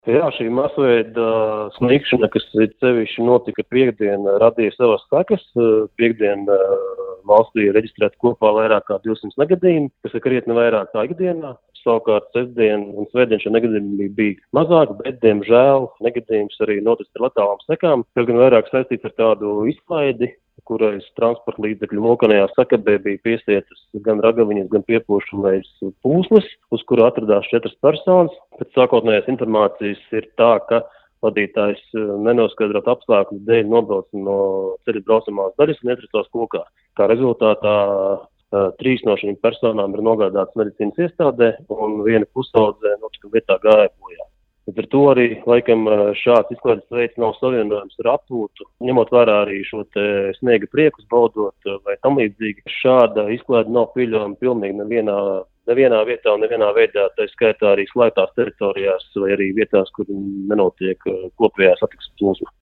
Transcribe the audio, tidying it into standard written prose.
Jā, šī masveida sniegšana, kas sevišķi notika piektdien, radīja savas sekas. Piektdien valstī reģistrēta kopā vairāk kā 200 negadījumi, kas ir krietni vairāk kā ikdienā. Savukārt sestdien un svētdien šie negadījumi bija mazāk, bet, diemžēl, negadījums arī noticis ar letālām sekām, kas gan vairāk saistīts ar tādu izklaidi, kurais transporta līdzekļu mokanajā sakabē bija piesietas gan ragaviņas, gan piepūšamais pūslis, uz kura atradās 4 personas. Pēc sākotnējās informācijas ir tā, ka vadītājs nenoskaidrot apstākļu dēļ nobrauca no ceļa braucamās daļas un ietricās kokā. Kā rezultātā 3 no šīm personām ir nogādātas medicīnas iestādē un viena pusaudzē notikuma vietā gāja bojā. Līdz ar to arī, laikam, šāds izklaides veids nav savienojams ar atpūtu, ņemot vērā arī šo te sniega priekus baudot vai tam līdzīgi. Šāda izklaide nav pieļaujama pilnīgi nevienā vietā un nevienā veidā, tā skaitā arī slēgtās teritorijās vai arī vietās, kur nenotiek kopējā satiksmes plūsma.